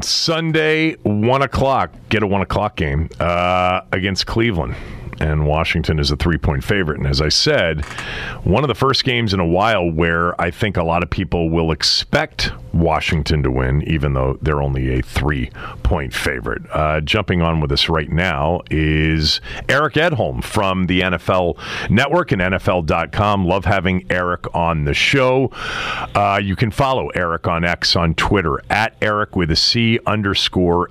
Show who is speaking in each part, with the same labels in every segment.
Speaker 1: Sunday, 1 o'clock. Get a 1 o'clock game against Cleveland. And Washington is a 3-point favorite. And as I said, one of the first games in a while where I think a lot of people will expect Washington to win, even though they're only a 3-point favorite. Jumping on with us right now is Eric Edholm from the NFL Network and NFL.com. Love having Eric on the show. You can follow Eric on X on Twitter at Eric with a C _Edholm,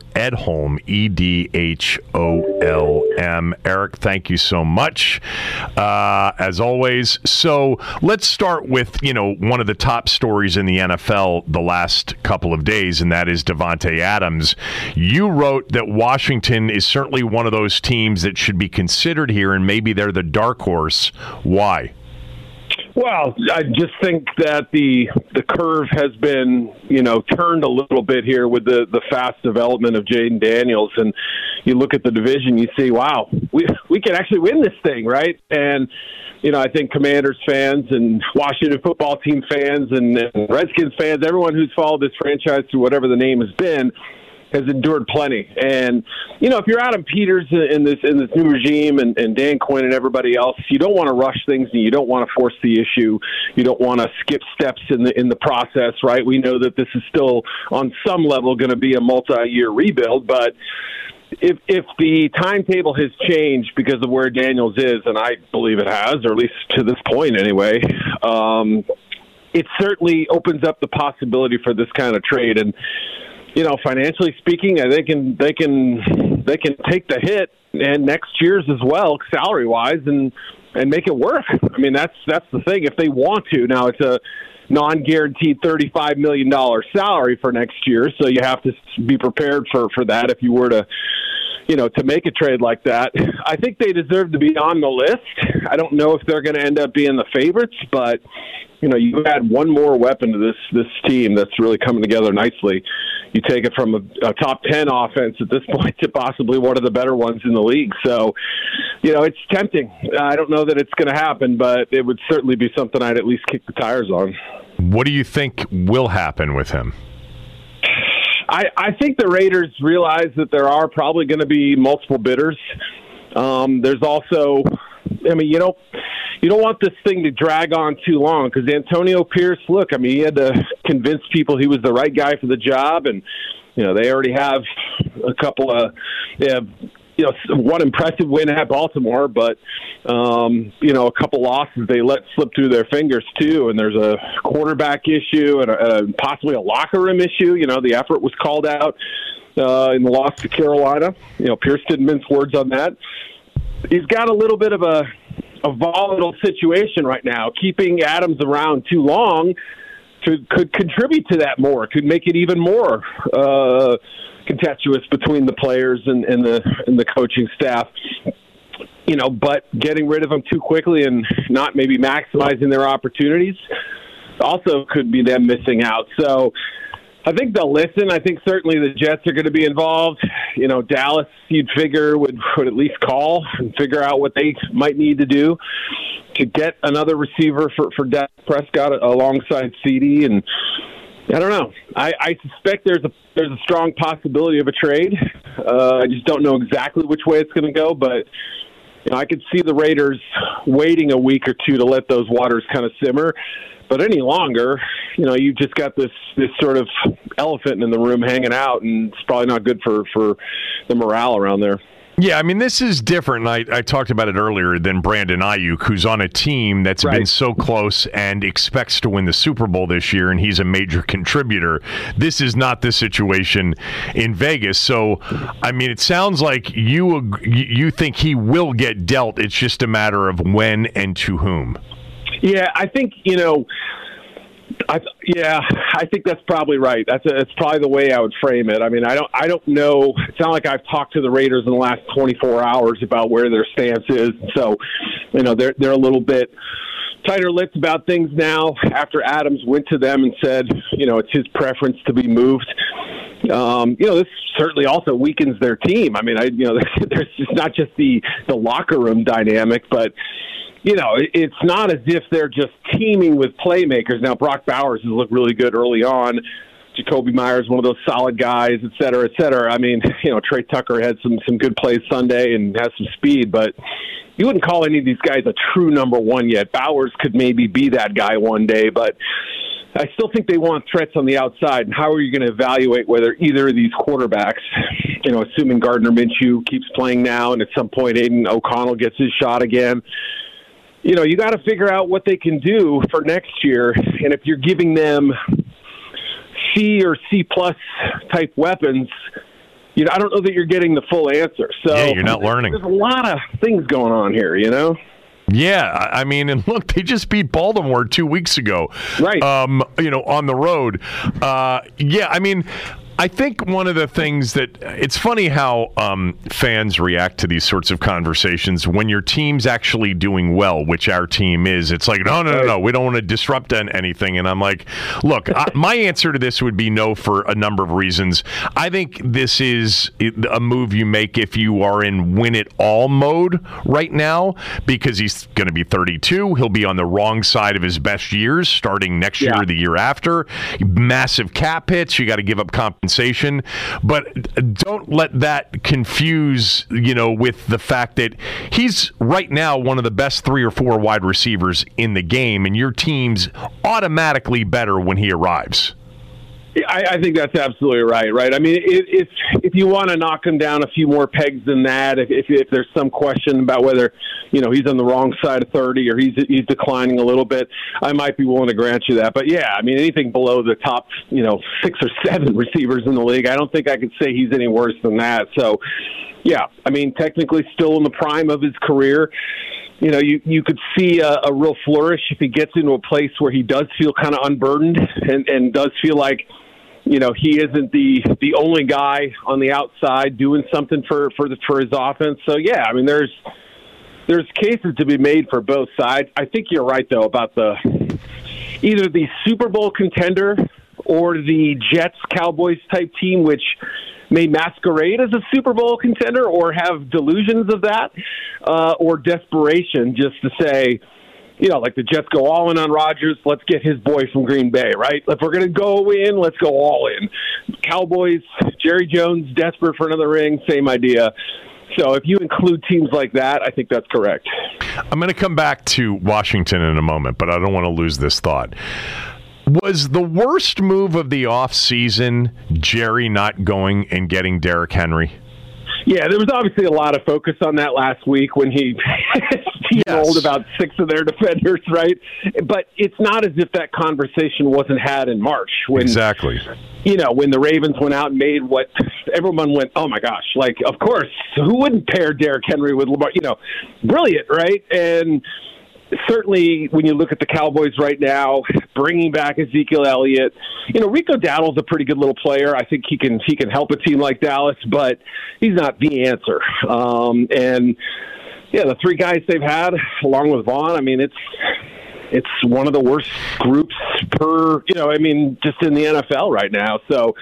Speaker 1: EDHOLM. Eric, thank you so much, as always. So let's start with, one of the top stories in the NFL the last couple of days, and that is Davante Adams. You wrote that Washington is certainly one of those teams that should be considered here, and maybe they're the dark horse. Why?
Speaker 2: Well, I just think that the curve has been, turned a little bit here with the fast development of Jaden Daniels. And you look at the division, you see, wow, we can actually win this thing, right? And, I think Commanders fans and Washington football team fans and Redskins fans, everyone who's followed this franchise through whatever the name has been, has endured plenty. And, if you're Adam Peters in this new regime and Dan Quinn and everybody else, you don't want to rush things and you don't want to force the issue. You don't want to skip steps in the process, right? We know that this is still on some level going to be a multi-year rebuild, but if the timetable has changed because of where Daniels is, and I believe it has, or at least to this point anyway, it certainly opens up the possibility for this kind of trade. And financially speaking, they can take the hit and next year's as well, salary wise, and make it work. I mean, that's the thing. If they want to, now it's a non-guaranteed $35 million salary for next year, so you have to be prepared for that if you were to make a trade like that. I think they deserve to be on the list. I don't know if they're going to end up being the favorites, but you add one more weapon to this team that's really coming together nicely. You take it from a top 10 offense at this point to possibly one of the better ones in the league. So, it's tempting. I don't know that it's going to happen, but it would certainly be something I'd at least kick the tires on.
Speaker 1: What do you think will happen with him?
Speaker 2: I think the Raiders realize that there are probably going to be multiple bidders. There's also, you don't want this thing to drag on too long because Antonio Pierce, he had to convince people he was the right guy for the job, and they already have one impressive win at Baltimore, but a couple losses they let slip through their fingers too. And there's a quarterback issue and possibly a locker room issue. The effort was called out in the loss to Carolina. Pierce didn't mince words on that. He's got a little bit of a volatile situation right now. Keeping Adams around too long could contribute to that more. Could make it even more contentious between the players and the coaching staff. But getting rid of them too quickly and not maybe maximizing their opportunities also could be them missing out. So I think they'll listen. I think certainly the Jets are going to be involved. Dallas, you'd figure, would at least call and figure out what they might need to do to get another receiver for Dak Prescott alongside CD. And I don't know. I suspect there's a strong possibility of a trade. I just don't know exactly which way it's going to go, but I could see the Raiders waiting a week or two to let those waters kind of simmer. But any longer, you've just got this sort of elephant in the room hanging out, and it's probably not good for the morale around there.
Speaker 1: Yeah, this is different. I talked about it earlier than Brandon Ayuk, who's on a team that's been so close and expects to win the Super Bowl this year, and he's a major contributor. This is not the situation in Vegas. So, it sounds like you think he will get dealt. It's just a matter of when and to whom.
Speaker 2: Yeah, I think, I think that's probably right. That's probably the way I would frame it. I don't know. It's not like I've talked to the Raiders in the last 24 hours about where their stance is. So, they're a little bit tighter-lipped about things now after Adams went to them and said, it's his preference to be moved. This certainly also weakens their team. There's just not just the locker room dynamic, but it's not as if they're just teaming with playmakers. Now, Brock Bowers has looked really good early on, Jacoby Myers, one of those solid guys, et cetera, et cetera. I mean, Trey Tucker had some good plays Sunday and has some speed, but you wouldn't call any of these guys a true number one yet. Bowers could maybe be that guy one day, but I still think they want threats on the outside. And how are you going to evaluate whether either of these quarterbacks, assuming Gardner Minshew keeps playing now and at some point Aiden O'Connell gets his shot again, you got to figure out what they can do for next year. And if you're giving them C or C plus type weapons, I don't know that you're getting the full answer. So
Speaker 1: yeah, you're not learning.
Speaker 2: There's a lot of things going on here,
Speaker 1: Yeah, I mean, and look, they just beat Baltimore 2 weeks ago.
Speaker 2: Right.
Speaker 1: On the road. Yeah, I mean, I think one of the things that it's funny how fans react to these sorts of conversations when your team's actually doing well, which our team is. It's like, no, we don't want to disrupt anything. And I'm like, look, my answer to this would be no for a number of reasons. I think this is a move you make if you are in win-it-all mode right now, because he's going to be 32. He'll be on the wrong side of his best years starting next year or the year after. Massive cap hits. You got to give up compensation. But don't let that confuse, with the fact that he's right now one of the best 3 or 4 wide receivers in the game, and your team's automatically better when he arrives.
Speaker 2: I think that's absolutely right. I mean, if you want to knock him down a few more pegs than that, if there's some question about whether, he's on the wrong side of 30 or he's declining a little bit, I might be willing to grant you that. But yeah, I mean, anything below the top, 6 or 7 receivers in the league, I don't think I could say he's any worse than that. So, yeah, I mean, technically still in the prime of his career. You could see a real flourish if he gets into a place where he does feel kind of unburdened and does feel like, he isn't the only guy on the outside doing something for his offense. So yeah, I mean, there's cases to be made for both sides. I think you're right though about either the Super Bowl contender or the Jets Cowboys type team, which may masquerade as a Super Bowl contender or have delusions of that, or desperation just to say, like the Jets go all in on Rodgers, let's get his boy from Green Bay, right? If we're going to go in, let's go all in. Cowboys, Jerry Jones, desperate for another ring, same idea. So if you include teams like that, I think that's correct.
Speaker 1: I'm going to come back to Washington in a moment, but I don't want to lose this thought. Was the worst move of the offseason Jerry not going and getting Derrick Henry?
Speaker 2: Yeah, there was obviously a lot of focus on that last week when he rolled about 6 of their defenders, right? But it's not as if that conversation wasn't had in March.
Speaker 1: Exactly.
Speaker 2: When the Ravens went out and made what everyone went, oh my gosh, like, of course, who wouldn't pair Derrick Henry with Lamar? Brilliant, right? And certainly when you look at the Cowboys right now, bringing back Ezekiel Elliott, Rico Dowdle's a pretty good little player. I think he can help a team like Dallas, but he's not the answer. And yeah, the 3 guys they've had, along with Vaughn, I mean, it's one of the worst groups just in the NFL right now. So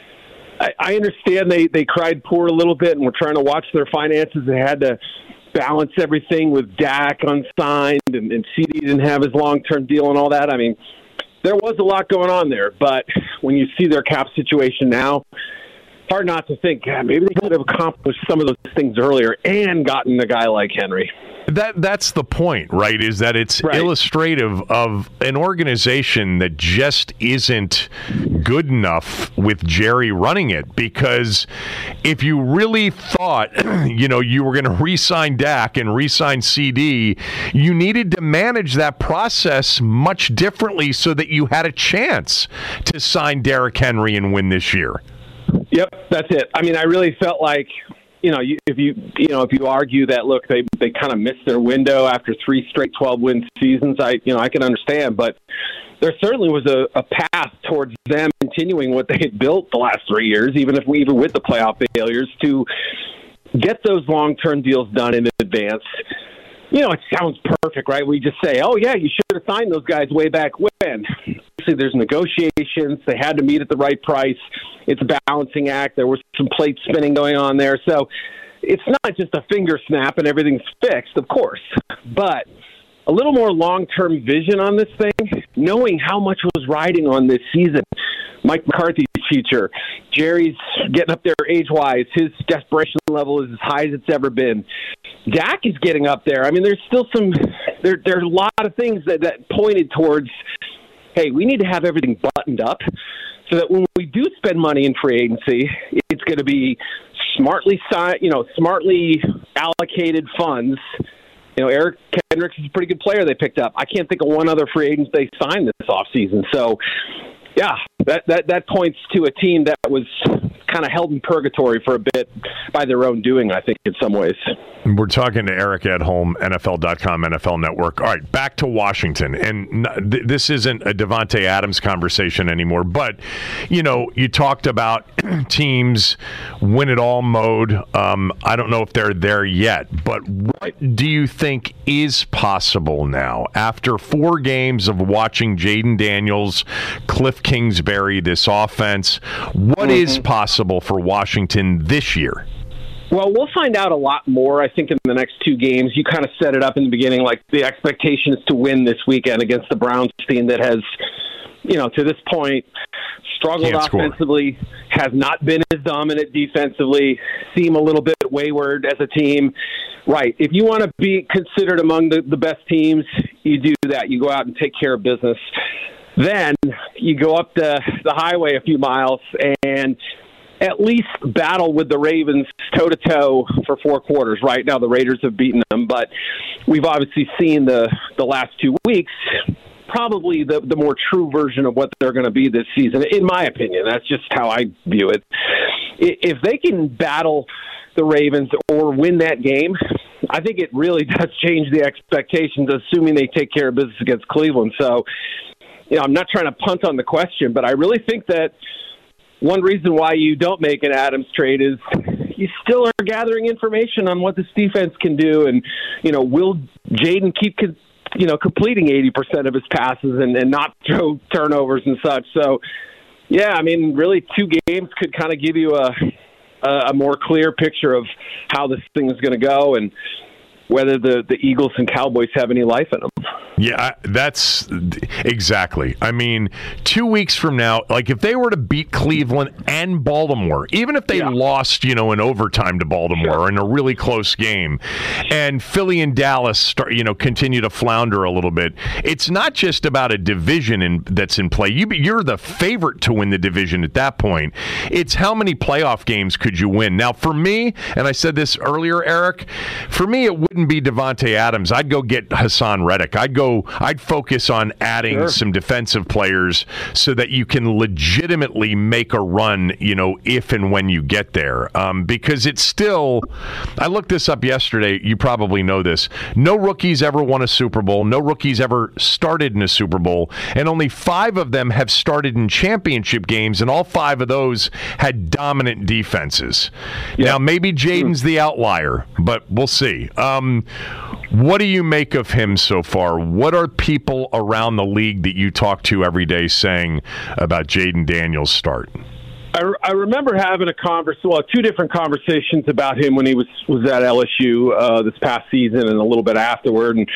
Speaker 2: I understand they cried poor a little bit and were trying to watch their finances. They had to balance everything with Dak unsigned and CD didn't have his long-term deal and all that. I mean, there was a lot going on there, but when you see their cap situation now, hard not to think, maybe they could have accomplished some of those things earlier and gotten a guy like Henry.
Speaker 1: That's the point, right? Is that it's illustrative of an organization that just isn't good enough with Jerry running it. Because if you really thought, you were going to re-sign Dak and re-sign CD, you needed to manage that process much differently so that you had a chance to sign Derrick Henry and win this year.
Speaker 2: Yep, that's it. I mean, I really felt like, if you argue that, look, they kind of missed their window after 3 straight 12-win seasons, I can understand. But there certainly was a path towards them continuing what they had built the last 3 years, even with the playoff failures, to get those long-term deals done in advance. It sounds perfect, right? We just say, oh, yeah, you should have signed those guys way back when. Obviously, there's negotiations. They had to meet at the right price. It's a balancing act. There was some plate spinning going on there. So it's not just a finger snap and everything's fixed, of course. But a little more long-term vision on this thing, knowing how much was riding on this season. Mike McCarthy's future. Jerry's getting up there age-wise. His desperation level is as high as it's ever been. Dak is getting up there. I mean, there's still there's a lot of things that pointed towards, hey, we need to have everything buttoned up so that when we do spend money in free agency, it's going to be smartly allocated funds. Eric Kendricks is a pretty good player they picked up. I can't think of one other free agent they signed this offseason. So, yeah, that points to a team that was kind of held in purgatory for a bit by their own doing, I think, in some ways.
Speaker 1: We're talking to Eric Edholm, NFL.com, NFL Network. All right, back to Washington. And this isn't a Davante Adams conversation anymore, but, you talked about teams win-it-all mode. I don't know if they're there yet, but what do you think is possible now after 4 games of watching Jaden Daniels, Cliff Kingsbury, this offense? What is possible for Washington this year?
Speaker 2: Well, we'll find out a lot more, I think, in the next 2 games. You kind of set it up in the beginning, like the expectation is to win this weekend against the Browns team that has, to this point, struggled offensively, has not been as dominant defensively, seem a little bit wayward as a team. Right. If you want to be considered among the best teams, you do that. You go out and take care of business. Then you go up the highway a few miles and at least battle with the Ravens toe-to-toe for 4 quarters. Right now the Raiders have beaten them, but we've obviously seen the last 2 weeks probably the more true version of what they're going to be this season, in my opinion. That's just how I view it. If they can battle the Ravens or win that game, I think it really does change the expectations, assuming they take care of business against Cleveland. So, I'm not trying to punt on the question, but I really think that one reason why you don't make an Adams trade is you still are gathering information on what this defense can do. And, will Jaden keep, completing 80% of his passes and not throw turnovers and such? So, yeah, I mean, really 2 games could kind of give you a more clear picture of how this thing is going to go and whether the Eagles and Cowboys have any life in them.
Speaker 1: Yeah, that's exactly. I mean, 2 weeks from now, like if they were to beat Cleveland and Baltimore, even if they lost, in overtime to Baltimore in a really close game, and Philly and Dallas start, continue to flounder a little bit, it's not just about a division that's in play. You're the favorite to win the division at that point. It's how many playoff games could you win? Now, for me, and I said this earlier, Eric, for me, it wouldn't be Davante Adams. I'd go get Hassan Reddick. I'd focus on adding some defensive players so that you can legitimately make a run, if and when you get there. Because it's still, I looked this up yesterday. You probably know this. No rookies ever won a Super Bowl. No rookies ever started in a Super Bowl. And only 5 of them have started in championship games, and all 5 of those had dominant defenses. Now, maybe Jaden's the outlier, but we'll see. What do you make of him so far? What are people around the league that you talk to every day saying about Jaden Daniels' start?
Speaker 2: I remember having 2 different conversations about him when he was at LSU this past season and a little bit afterward. And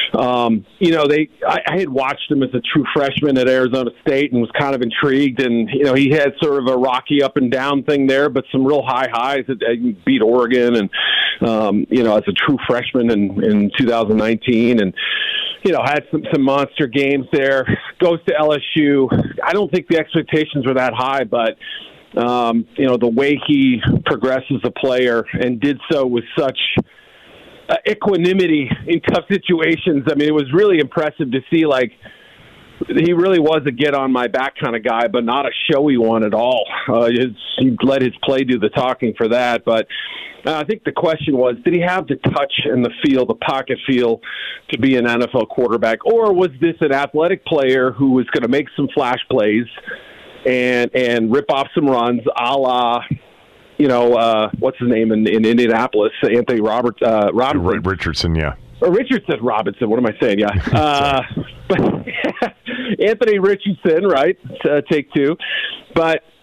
Speaker 2: I had watched him as a true freshman at Arizona State and was kind of intrigued. And he had sort of a rocky up and down thing there, but some real high highs. He beat Oregon and as a true freshman in 2019 and. Had some monster games there. Goes to LSU. I don't think the expectations were that high, but the way he progressed as a player and did so with such equanimity in tough situations. I mean, it was really impressive to see. Like, he really was a get on my back kind of guy, but not a showy one at all. He let his play do the talking for that, but. I think the question was, did he have the touch and the feel, the pocket feel, to be an NFL quarterback? Or was this an athletic player who was going to make some flash plays and rip off some runs a la, what's his name in Indianapolis, Anthony Robinson.
Speaker 1: Richardson, yeah.
Speaker 2: Or Richardson, Robinson, what am I saying? Yeah. Anthony Richardson, right, take 2. But,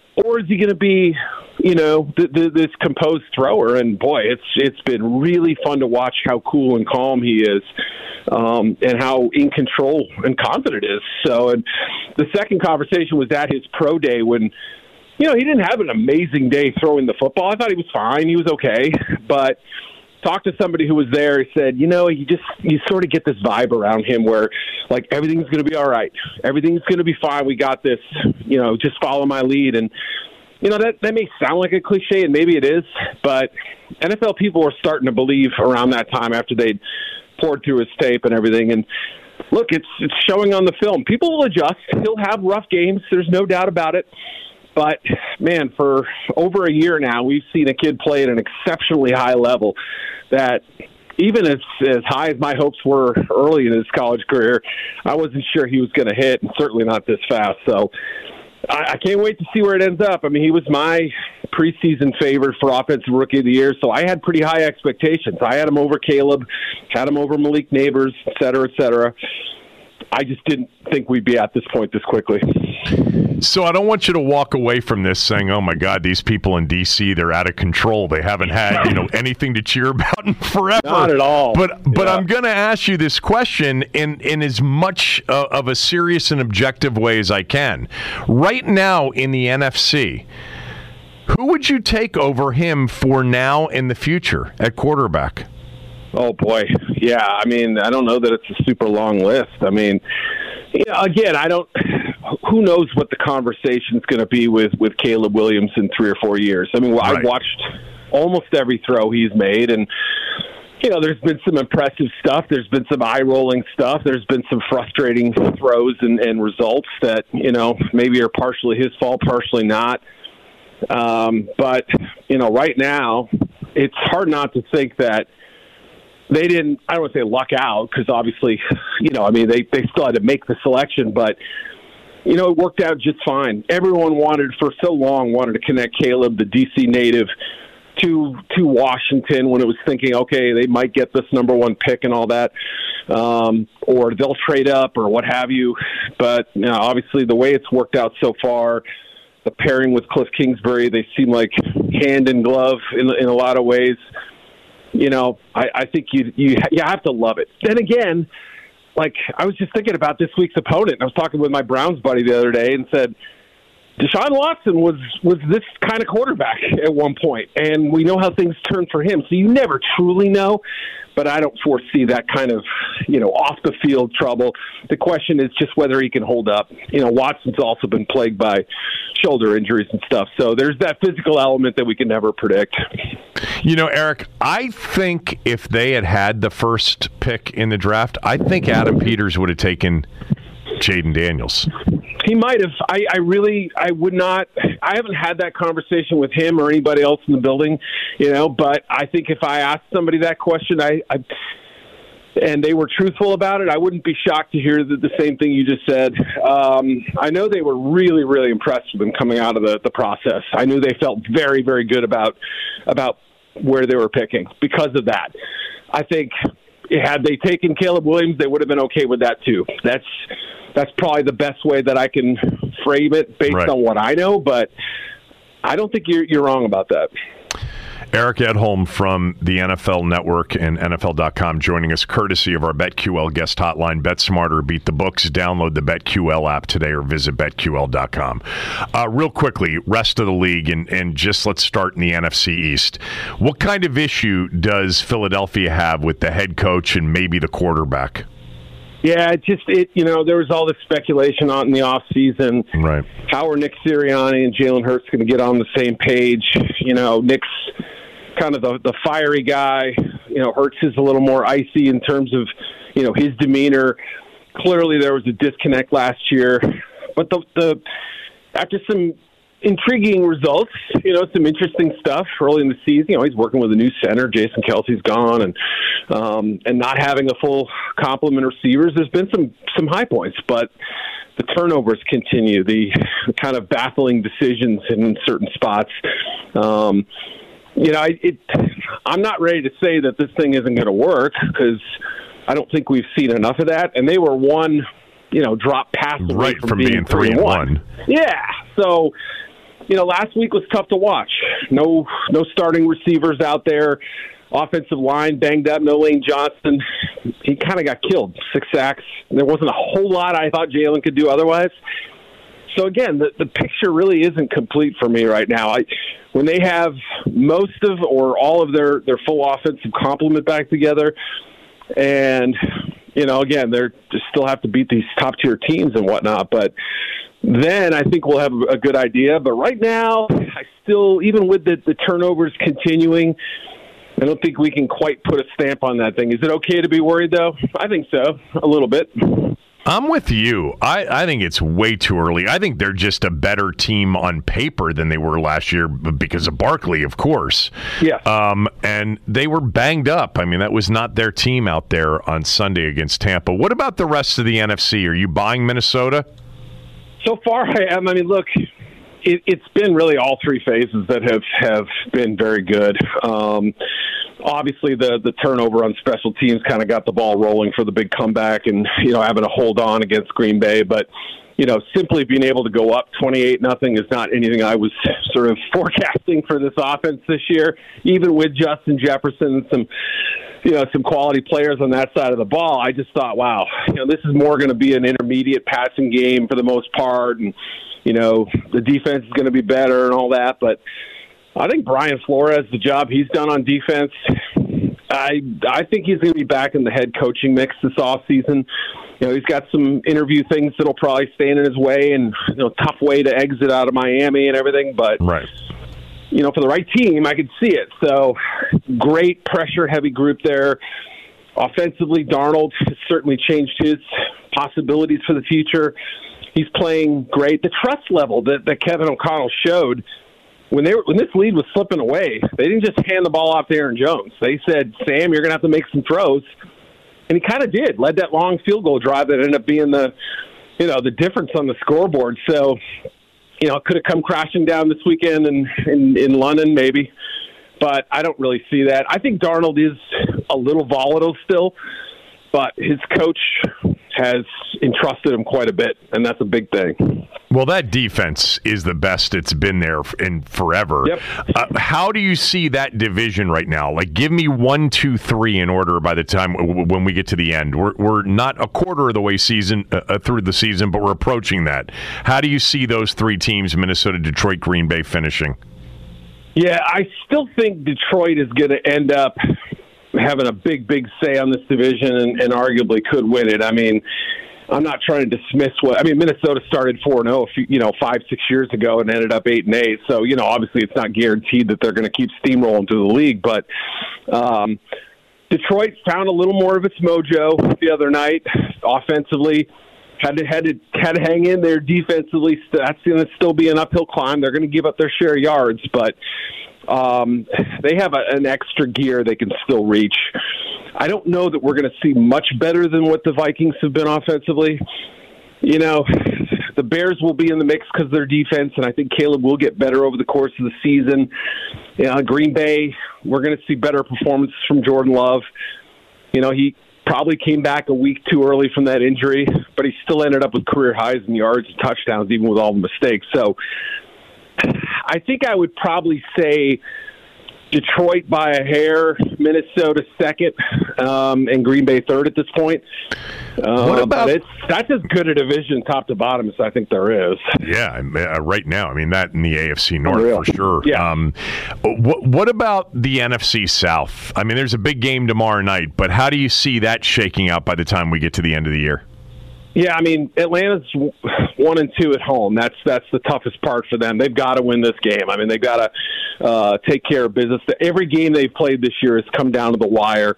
Speaker 2: or is he going to be, this composed thrower? And boy, it's been really fun to watch how cool and calm he is, and how in control and confident it is. So, and the second conversation was at his pro day when, he didn't have an amazing day throwing the football. I thought he was fine. He was okay. But talked to somebody who was there. He said, you sort of get this vibe around him where, like, everything's going to be all right. Everything's going to be fine. We got this. Just follow my lead. And, that may sound like a cliche, and maybe it is, but NFL people were starting to believe around that time after they'd poured through his tape and everything. And look, it's showing on the film. People will adjust. He'll have rough games. There's no doubt about it. But, man, for over a year now, we've seen a kid play at an exceptionally high level that even as high as my hopes were early in his college career, I wasn't sure he was going to hit, and certainly not this fast. So I can't wait to see where it ends up. I mean, he was my preseason favorite for Offensive Rookie of the Year, so I had pretty high expectations. I had him over Caleb, had him over Malik Neighbors, et cetera, et cetera. I just didn't think we'd be at this point this quickly.
Speaker 1: So I don't want you to walk away from this saying, oh, my God, these people in D.C., they're out of control. They haven't had, anything to cheer about in forever.
Speaker 2: Not at all.
Speaker 1: But I'm going to ask you this question in as much of a serious and objective way as I can. Right now in the NFC, who would you take over him for now in the future at quarterback?
Speaker 2: Oh, boy. Yeah, I mean, I don't know that it's a super long list. I mean, again, who knows what the conversation is going to be with Caleb Williams in 3 or 4 years. I mean, right. I've watched almost every throw he's made, and, there's been some impressive stuff. There's been some eye-rolling stuff. There's been some frustrating throws and results that, maybe are partially his fault, partially not. But, right now, it's hard not to think that they didn't, I don't want to say luck out, because obviously, they still had to make the selection, but, it worked out just fine. Everyone for so long wanted to connect Caleb, the D.C. native, to Washington when it was thinking, okay, they might get this number 1 pick and all that, or they'll trade up or what have you. But, obviously the way it's worked out so far, the pairing with Cliff Kingsbury, they seem like hand in glove in a lot of ways. I think you have to love it. Then again, like, I was just thinking about this week's opponent. I was talking with my Browns buddy the other day and said, Deshaun Watson was this kind of quarterback at one point, and we know how things turn for him. So you never truly know, but I don't foresee that kind of, off-the-field trouble. The question is just whether he can hold up. Watson's also been plagued by shoulder injuries and stuff, so there's that physical element that we can never predict.
Speaker 1: Eric, I think if they had the first pick in the draft, I think Adam Peters would have taken Jayden Daniels.
Speaker 2: He might have. I would not. I haven't had that conversation with him or anybody else in the building, but I think if I asked somebody that question, and they were truthful about it, I wouldn't be shocked to hear the same thing you just said. I know they were really, really impressed with him coming out of the process. I knew they felt very, very good about where they were picking because of that. I think had they taken Caleb Williams, they would have been okay with that too. That's probably the best way that I can frame it based on what I know, but I don't think you're wrong about that.
Speaker 1: Eric Edholm from the NFL Network and NFL.com joining us courtesy of our BetQL guest hotline. Bet smarter, beat the books. Download the BetQL app today or visit BetQL.com. Real quickly, rest of the league, and just let's start in the NFC East. What kind of issue does Philadelphia have with the head coach and maybe the quarterback?
Speaker 2: Yeah, there was all this speculation out in the offseason.
Speaker 1: Right.
Speaker 2: How are Nick Sirianni and Jalen Hurts going to get on the same page? Nick's kind of the fiery guy. Hurts is a little more icy in terms of, his demeanor. Clearly there was a disconnect last year. But after some intriguing results, some interesting stuff early in the season. He's working with a new center. Jason Kelsey's gone, and not having a full complement of receivers. There's been some high points, but the turnovers continue. The kind of baffling decisions in certain spots. I'm not ready to say that this thing isn't going to work because I don't think we've seen enough of that. And they were one, drop pass away
Speaker 1: from being 3-1.
Speaker 2: Yeah, so. last week was tough to watch. No starting receivers out there. Offensive line banged up. No Lane Johnson. He kind of got killed. 6 sacks. There wasn't a whole lot I thought Jalen could do otherwise. So, again, the picture really isn't complete for me right now. When they have most of or all of their full offensive complement back together, and, again, they still have to beat these top-tier teams and whatnot, but then I think we'll have a good idea. But right now, I still, even with the turnovers continuing, I don't think we can quite put a stamp on that thing. Is it okay to be worried, though? I think so, a little bit.
Speaker 1: I'm with you. I think it's way too early. I think they're just a better team on paper than they were last year because of Barkley, of course.
Speaker 2: Yeah.
Speaker 1: And they were banged up. I mean, that was not their team out there on Sunday against Tampa. What about the rest of the NFC? Are you buying Minnesota?
Speaker 2: So far, I am. I mean, look, it's been really all three phases that have been very good. Obviously, the turnover on special teams kind of got the ball rolling for the big comeback and, having to hold on against Green Bay. But, simply being able to go up 28-0 is not anything I was sort of forecasting for this offense this year, even with Justin Jefferson and some quality players on that side of the ball. I just thought, wow, this is more going to be an intermediate passing game for the most part. And, the defense is going to be better and all that. But I think Brian Flores, the job he's done on defense, I think he's going to be back in the head coaching mix this offseason. He's got some interview things that'll probably stand in his way and, tough way to exit out of Miami and everything. But,
Speaker 1: right.
Speaker 2: For the right team, I could see it. So great pressure-heavy group there. Offensively, Darnold has certainly changed his possibilities for the future. He's playing great. The trust level that Kevin O'Connell showed when this lead was slipping away, they didn't just hand the ball off to Aaron Jones. They said, Sam, you're going to have to make some throws. And he kind of did, led that long field goal drive that ended up being the difference on the scoreboard. So, it could have come crashing down this weekend in London maybe. But I don't really see that. I think Darnold is a little volatile still, but his coach has entrusted him quite a bit, and that's a big thing.
Speaker 1: Well, that defense is the best it's been there in forever.
Speaker 2: Yep.
Speaker 1: How do you see that division right now? Like, give me 1, 2, 3 in order by the time when we get to the end. We're not a quarter of the way through the season, but we're approaching that. How do you see those 3 teams, Minnesota, Detroit, Green Bay, finishing?
Speaker 2: Yeah, I still think Detroit is going to end up having a big say on this division and arguably could win it. I mean, I'm not trying to dismiss Minnesota started 4-0, 5-6 years ago and ended up 8-8. So, obviously it's not guaranteed that they're going to keep steamrolling through the league, but Detroit found a little more of its mojo the other night offensively. Had to hang in there defensively. That's going to still be an uphill climb. They're going to give up their share of yards, but they have an extra gear they can still reach. I don't know that we're going to see much better than what the Vikings have been offensively. The Bears will be in the mix because of their defense, and I think Caleb will get better over the course of the season. Green Bay, we're going to see better performances from Jordan Love. He probably came back a week too early from that injury, but he still ended up with career highs in yards and touchdowns, even with all the mistakes. So I think I would probably say Detroit by a hair, Minnesota second, and Green Bay third at this point. What about that's as good a division top to bottom as I think there is.
Speaker 1: Yeah, right now. I mean, that in the AFC North for sure.
Speaker 2: Yeah.
Speaker 1: What about the NFC South? I mean, there's a big game tomorrow night, but how do you see that shaking out by the time we get to the end of the year?
Speaker 2: Yeah, I mean, Atlanta's 1-2 at home. That's the toughest part for them. They've got to win this game. I mean, they've got to take care of business. Every game they've played this year has come down to the wire.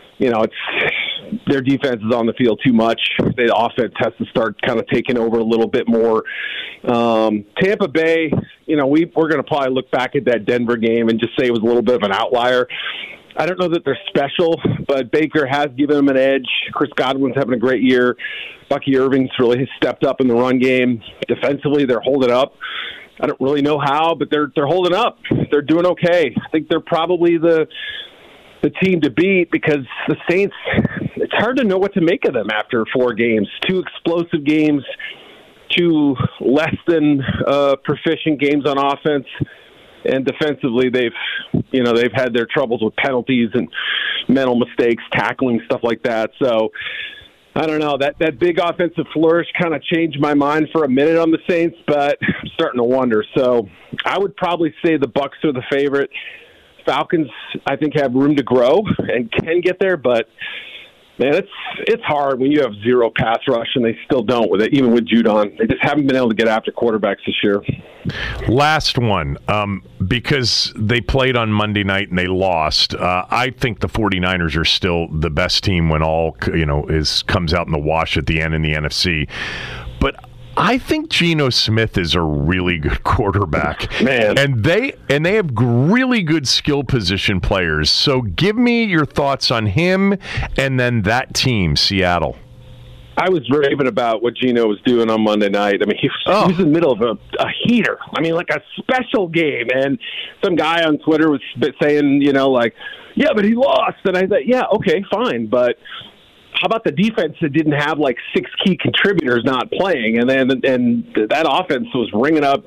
Speaker 2: Their defense is on the field too much. The offense has to start kind of taking over a little bit more. Tampa Bay, we're going to probably look back at that Denver game and just say it was a little bit of an outlier. I don't know that they're special, but Baker has given them an edge. Chris Godwin's having a great year. Bucky Irving's really stepped up in the run game. Defensively, they're holding up. I don't really know how, but they're holding up. They're doing okay. I think they're probably the team to beat because the Saints, it's hard to know what to make of them after 4 games. 2 explosive games, 2 less than proficient games on offense. And defensively, they've had their troubles with penalties and mental mistakes, tackling, stuff like that. So I don't know. That big offensive flourish kind of changed my mind for a minute on the Saints, but I'm starting to wonder. So I would probably say the Bucs are the favorite. Falcons, I think, have room to grow and can get there, but man, it's hard when you have 0 pass rush, and they still don't with it, even with Judon. They just haven't been able to get after quarterbacks this year.
Speaker 1: Last one, because they played on Monday night and they lost. I think the 49ers are still the best team when all comes out in the wash at the end in the NFC. But I think Geno Smith is a really good quarterback,
Speaker 2: man,
Speaker 1: and they have really good skill position players. So give me your thoughts on him and then that team, Seattle.
Speaker 2: I was raving about what Geno was doing on Monday night. I mean, he was in the middle of a heater. I mean, like a special game. And some guy on Twitter was saying, yeah, but he lost. And I thought, yeah, okay, fine, but how about the defense that didn't have like 6 key contributors not playing, and that offense was ringing up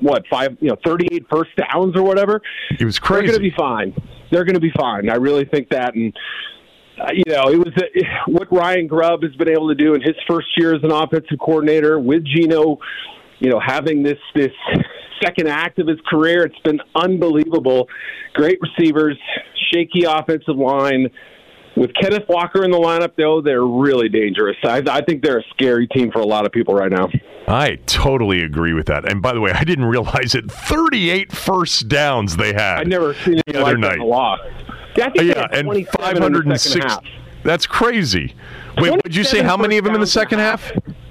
Speaker 2: 38 first downs or whatever.
Speaker 1: It was crazy.
Speaker 2: They're going to be fine. They're going to be fine. I really think that, and it was what Ryan Grubb has been able to do in his first year as an offensive coordinator with Geno. Having this second act of his career, it's been unbelievable. Great receivers, shaky offensive line. With Kenneth Walker in the lineup, though, they're really dangerous. I think they're a scary team for a lot of people right now.
Speaker 1: I totally agree with that. And by the way, I didn't realize it. 38 first downs they had.
Speaker 2: I've never seen anything like that in a loss.
Speaker 1: Yeah, and 506. That's crazy. Wait, would you say how many of them in the second half?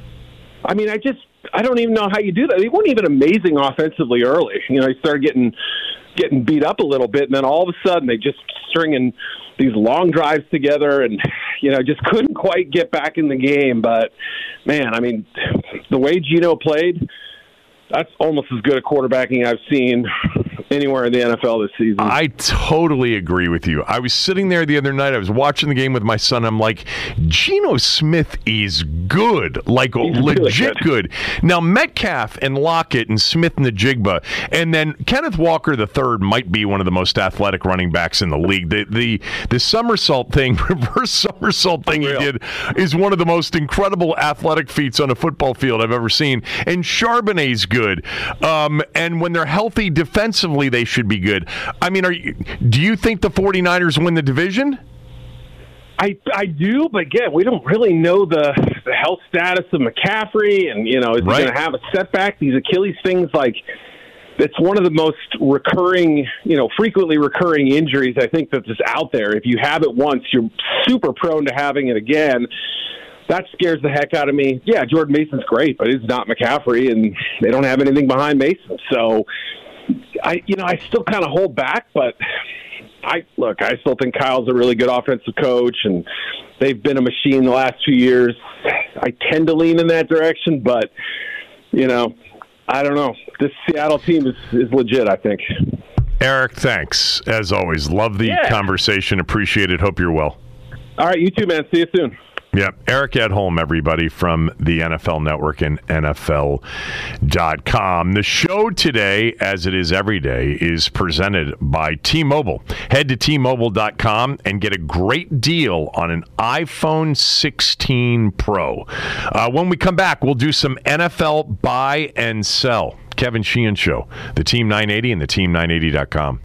Speaker 2: I mean, I don't even know how you do that. They weren't even amazing offensively early. They started getting beat up a little bit, and then all of a sudden they just stringing these long drives together, and just couldn't quite get back in the game. But man, I mean, the way Geno played, that's almost as good a quarterbacking I've seen anywhere in the NFL this season.
Speaker 1: I totally agree with you. I was sitting there the other night. I was watching the game with my son. I'm like, Geno Smith is good, like he's legit really good. Now, Metcalf and Lockett and Smith and the Jigba, and then Kenneth Walker III might be one of the most athletic running backs in the league. The somersault thing, reverse somersault thing he did is one of the most incredible athletic feats on a football field I've ever seen. And Charbonnet's good. And when they're healthy defensively, they should be good. I mean, do you think the 49ers win the division?
Speaker 2: I do, but again, we don't really know the health status of McCaffrey, and is he going to have a setback? These Achilles things, it's one of the most recurring, frequently recurring injuries I think that's out there. If you have it once, you're super prone to having it again. That scares the heck out of me. Yeah, Jordan Mason's great, but he's not McCaffrey, and they don't have anything behind Mason. So I still kind of hold back, but I still think Kyle's a really good offensive coach, and they've been a machine the last 2 years. I tend to lean in that direction, but, I don't know. This Seattle team is legit, I think.
Speaker 1: Eric, thanks. As always, love the conversation. Appreciate it. Hope you're well.
Speaker 2: All right, you too, man. See you soon.
Speaker 1: Yeah, Eric Edholm, everybody, from the NFL Network and NFL.com. The show today, as it is every day, is presented by T-Mobile. Head to T-Mobile.com and get a great deal on an iPhone 16 Pro. When we come back, we'll do some NFL buy and sell. Kevin Sheehan Show, the Team 980 and the Team980.com.